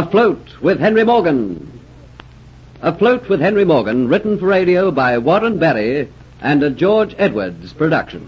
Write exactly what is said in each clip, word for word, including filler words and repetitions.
Afloat with Henry Morgan. Afloat with Henry Morgan, written for radio by Warren Barry and a George Edwards production.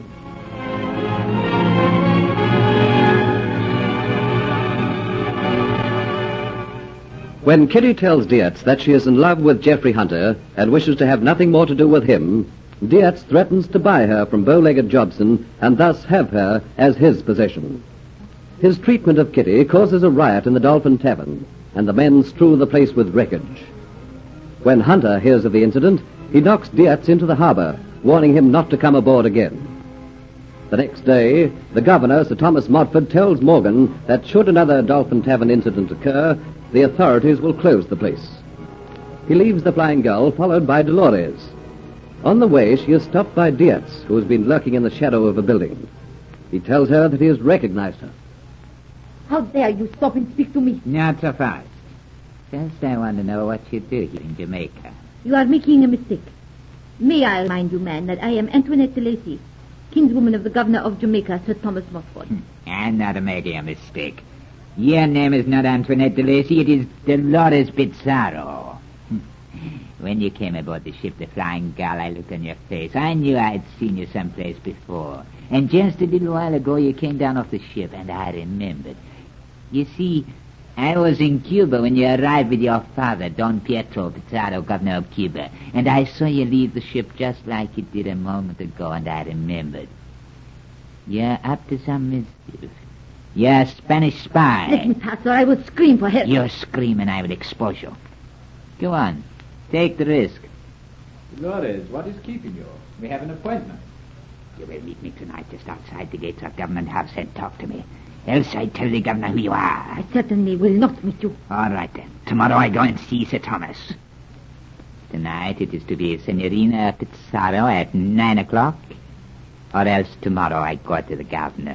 When Kitty tells Dietz that she is in love with Jeffrey Hunter and wishes to have nothing more to do with him, Dietz threatens to buy her from Bow-Legged Jobson and thus have her as his possession. His treatment of Kitty causes a riot in the Dolphin Tavern, and the men strew the place with wreckage. When Hunter hears of the incident, he knocks Dietz into the harbor, warning him not to come aboard again. The next day, the governor, Sir Thomas Modford, tells Morgan that should another Dolphin Tavern incident occur, the authorities will close the place. He leaves the Flying Gull, followed by Dolores. On the way, she is stopped by Dietz, who has been lurking in the shadow of a building. He tells her that he has recognized her. How dare you stop and speak to me? Not so fast. Just I want to know what you do here in Jamaica. You are making a mistake. May I remind you, man, that I am Antoinette de Lacy, kinswoman of the governor of Jamaica, Sir Thomas Mossford. I'm not making a mistake. Your name is not Antoinette de Lacy, it is Dolores Pizarro. When you came aboard the ship, the Flying Gull, I looked on your face. I knew I'd seen you someplace before. And just a little while ago, you came down off the ship, and I remembered. You see, I was in Cuba when you arrived with your father, Don Pietro Pizarro, governor of Cuba, and I saw you leave the ship just like you did a moment ago, and I remembered. You're up to some mischief. You're a Spanish spy. Let me pass, or I will scream for help. You're screaming, I will expose you. Go on. Take the risk. Dolores, what is keeping you? We have an appointment. You will meet me tonight just outside the gates of Government House and talk to me. Else I tell the governor who you are. I certainly will not meet you. All right, then. Tomorrow I go and see Sir Thomas. Tonight it is to be Signorina Pizarro at nine o'clock. Or else tomorrow I go to the governor.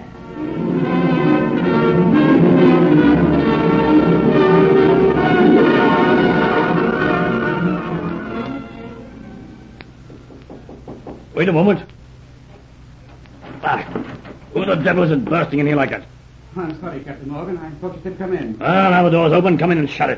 Wait a moment. Ah, who the devil is it bursting in here like that? I'm sorry, Captain Morgan. I thought you said come in. Well, now the door's open. Come in and shut it.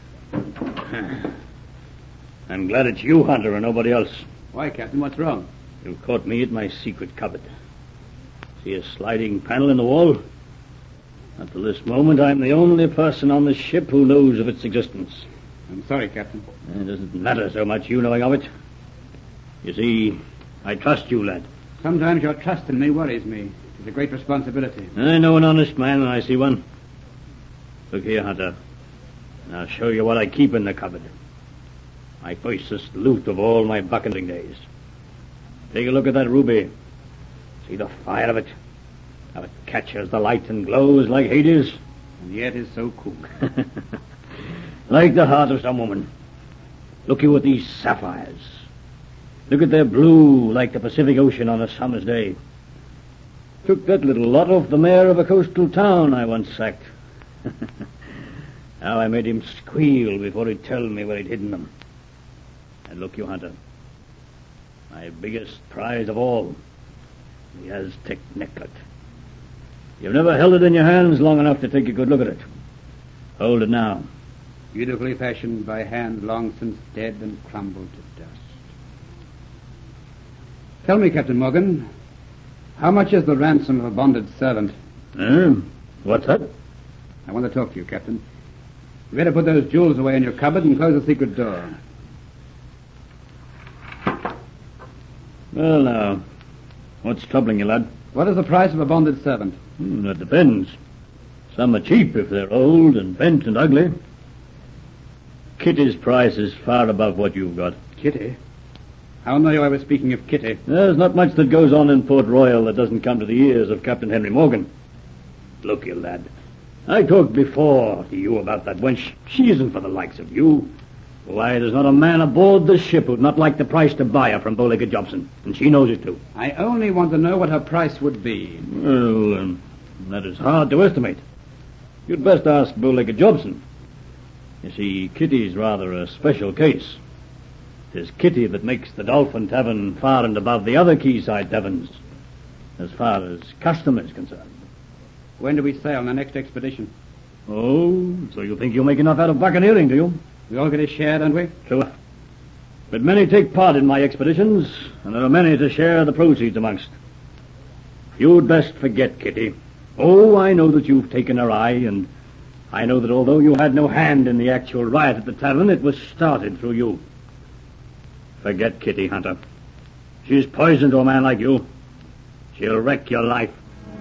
I'm glad it's you, Hunter, and nobody else. Why, Captain? What's wrong? You've caught me at my secret cupboard. See a sliding panel in the wall? Until this moment, I'm the only person on the ship who knows of its existence. I'm sorry, Captain. It doesn't matter so much, you knowing of it. You see, I trust you, lad. Sometimes your trust in me worries me. It's a great responsibility. I know an honest man when I see one. Look here, Hunter. I'll show you what I keep in the cupboard. My choicest loot of all my bucketing days. Take a look at that ruby. See the fire of it? How it catches the light and glows like Hades? And yet is so cool. Like the heart of some woman. Look you at these sapphires. Look at their blue like the Pacific Ocean on a summer's day. Took that little lot off the mayor of a coastal town I once sacked. How I made him squeal before he'd tell me where he'd hidden them. And look you, Hunter. My biggest prize of all, the Aztec necklet. You've never held it in your hands long enough to take a good look at it. Hold it now. Beautifully fashioned by hand long since dead and crumbled to dust. Tell me, Captain Morgan, how much is the ransom of a bonded servant? Eh? What's that? I want to talk to you, Captain. You better put those jewels away in your cupboard and close the secret door. Well, now, what's troubling you, lad? What is the price of a bonded servant? Hmm, that depends. Some are cheap if they're old and bent and ugly. Kitty's price is far above what you've got. Kitty? How know you I was speaking of Kitty? There's not much that goes on in Port Royal that doesn't come to the ears of Captain Henry Morgan. Look, you lad, I talked before to you about that wench. She isn't for the likes of you. Why, there's not a man aboard the ship who'd not like the price to buy her from Bow-Legged Jobson, and she knows it too. I only want to know what her price would be. Well, um, that is hard to estimate. You'd best ask Bow-Legged Jobson. You see, Kitty's rather a special case. It is Kitty that makes the Dolphin Tavern far and above the other quayside taverns, as far as custom is concerned. When do we sail on the next expedition? Oh, so you think you'll make enough out of buccaneering, do you? We all get a share, don't we? True. But many take part in my expeditions, and there are many to share the proceeds amongst. You'd best forget Kitty. Oh, I know that you've taken her eye, and I know that although you had no hand in the actual riot at the tavern, it was started through you. Forget Kitty, Hunter. She's poison to a man like you. She'll wreck your life.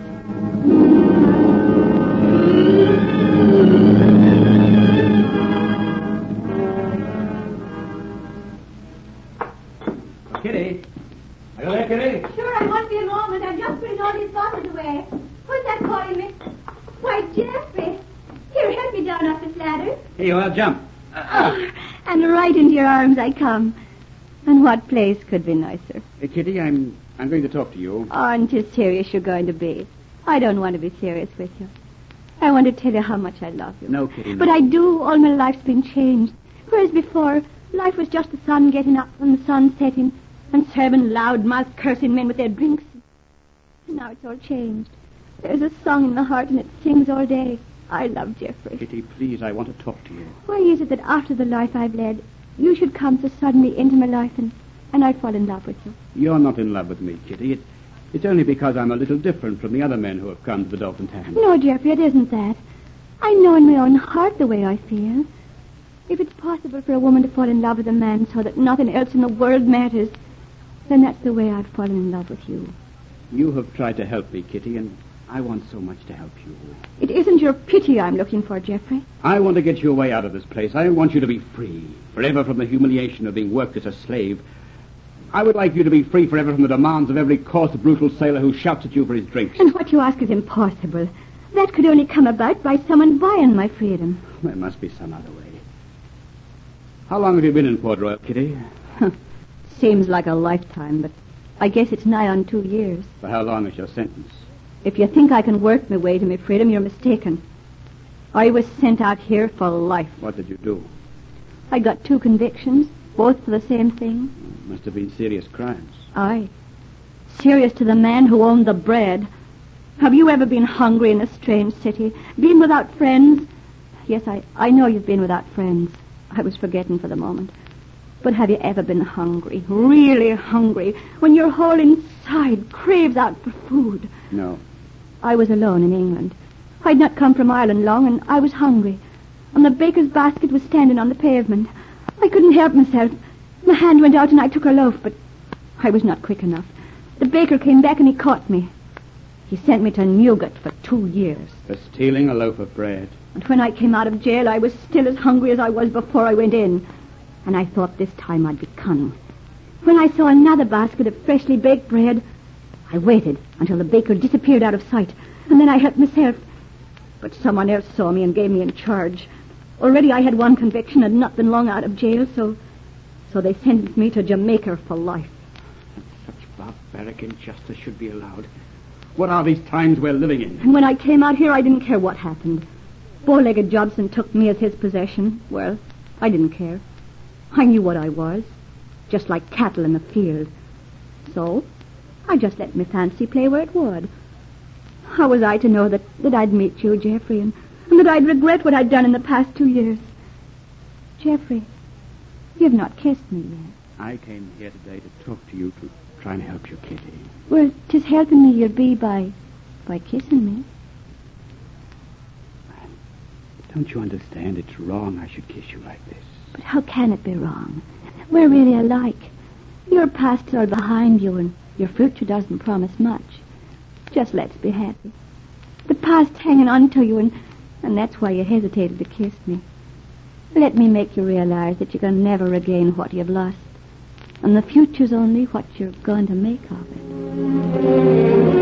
Kitty? Are you there, Kitty? Sure, I won't be a moment. I'm just putting all these bottles away. Who's that calling me? Why, Geoffrey. Here, help me down off this ladder. Here you are, jump. Oh, and right into your arms I come. And what place could be nicer? Hey, Kitty, I'm I'm going to talk to you. Aren't you serious you're going to be? I don't want to be serious with you. I want to tell you how much I love you. No, Kitty, no. But I do. All my life's been changed. Whereas before, life was just the sun getting up and the sun setting and serving loud-mouthed cursing men with their drinks. And now it's all changed. There's a song in my heart and it sings all day. I love Geoffrey. Kitty, please, I want to talk to you. Why is it that after the life I've led, you should come so suddenly into my life and, and I'd fall in love with you? You're not in love with me, Kitty. It, it's only because I'm a little different from the other men who have come to the Dolphin Tavern. No, Geoffrey, it isn't that. I know in my own heart the way I feel. If it's possible for a woman to fall in love with a man so that nothing else in the world matters, then that's the way I've fallen in love with you. You have tried to help me, Kitty, and I want so much to help you. It isn't your pity I'm looking for, Geoffrey. I want to get you away out of this place. I want you to be free, forever from the humiliation of being worked as a slave. I would like you to be free forever from the demands of every coarse, brutal sailor who shouts at you for his drinks. And what you ask is impossible. That could only come about by someone buying my freedom. There must be some other way. How long have you been in Port Royal, Kitty? Seems like a lifetime, but I guess it's nigh on two years. For how long is your sentence? If you think I can work my way to my freedom, you're mistaken. I was sent out here for life. What did you do? I got two convictions, both for the same thing. Must have been serious crimes. Aye. Serious to the man who owned the bread. Have you ever been hungry in a strange city? Been without friends? Yes, I, I know you've been without friends. I was forgetting for the moment. But have you ever been hungry, really hungry, when your whole inside craves out for food? No. I was alone in England. I'd not come from Ireland long, and I was hungry. And the baker's basket was standing on the pavement. I couldn't help myself. My hand went out and I took a loaf, but I was not quick enough. The baker came back and he caught me. He sent me to Newgate for two years. For stealing a loaf of bread. And when I came out of jail, I was still as hungry as I was before I went in. And I thought this time I'd be cunning. When I saw another basket of freshly baked bread, I waited until the baker disappeared out of sight, and then I helped myself. But someone else saw me and gave me in charge. Already I had one conviction and not been long out of jail, so so they sentenced me to Jamaica for life. Such barbaric injustice should be allowed. What are these times we're living in? And when I came out here, I didn't care what happened. Bow-legged Jobson took me as his possession. Well, I didn't care. I knew what I was, just like cattle in the field. So, I just let my fancy play where it would. How was I to know that, that I'd meet you, Geoffrey, and, and that I'd regret what I'd done in the past two years? Geoffrey, you've not kissed me yet. I came here today to talk to you, to try and help you, Kitty. Well, 'tis helping me you'll be by, by kissing me. Don't you understand? It's wrong I should kiss you like this. But how can it be wrong? We're really alike. Your past's all behind you, and your future doesn't promise much. Just let's be happy. The past's hanging on to you, and, and that's why you hesitated to kiss me. Let me make you realize that you can never regain what you've lost, and the future's only what you're going to make of it.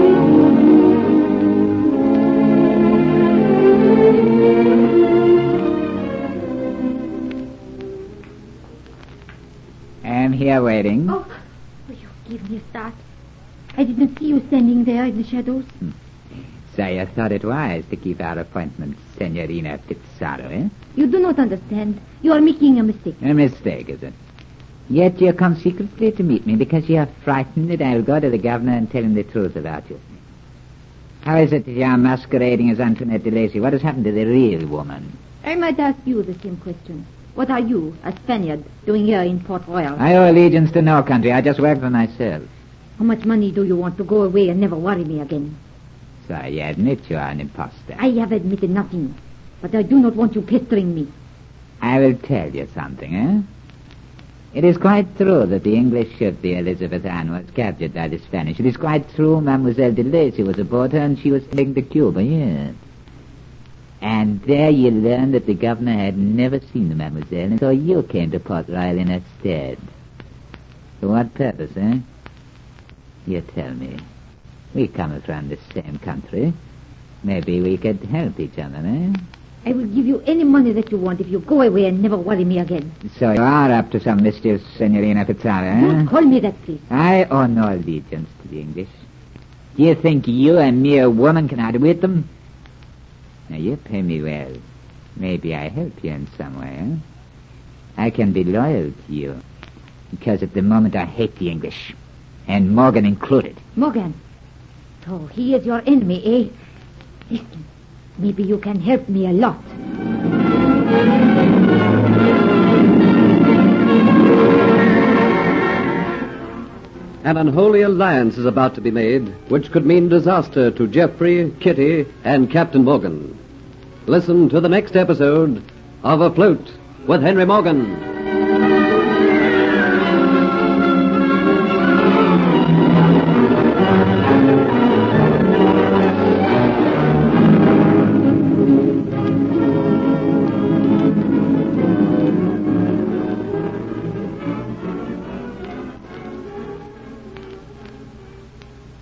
I'm here waiting. Oh, will you give me a start? I didn't see you standing there in the shadows. Hmm. So you thought it wise to keep our appointment, Senorina Pizarro, eh? You do not understand. You are making a mistake. A mistake, is it? Yet you come secretly to meet me because you are frightened that I'll go to the governor and tell him the truth about you. How is it that you are masquerading as Antoinette de Lacy? What has happened to the real woman? I might ask you the same question. What are you, a Spaniard, doing here in Port Royal? I owe allegiance to no country. I just work for myself. How much money do you want to go away and never worry me again? So you admit you are an impostor. I have admitted nothing, but I do not want you pestering me. I will tell you something, eh? It is quite true that the English ship, the Elizabeth Ann, was captured by the Spanish. It is quite true Mademoiselle de Lacy was aboard her and she was taken to Cuba, yes. And there you learned that the governor had never seen the Mademoiselle, and so you came to Port Royal in her stead. For what purpose, eh? You tell me. We come from the same country. Maybe we could help each other, eh? I will give you any money that you want if you go away and never worry me again. So you are up to some mischief, Signorina Pizarro, eh? Don't call me that, please. I owe no allegiance to the English. Do you think you, a mere woman, can outwit them? Now, you pay me well. Maybe I help you in some way, eh? I can be loyal to you. Because at the moment I hate the English. And Morgan included. Morgan? Oh, he is your enemy, eh? Listen. Maybe you can help me a lot. An unholy alliance is about to be made, which could mean disaster to Geoffrey, Kitty, and Captain Morgan. Listen to the next episode of Afloat with Henry Morgan.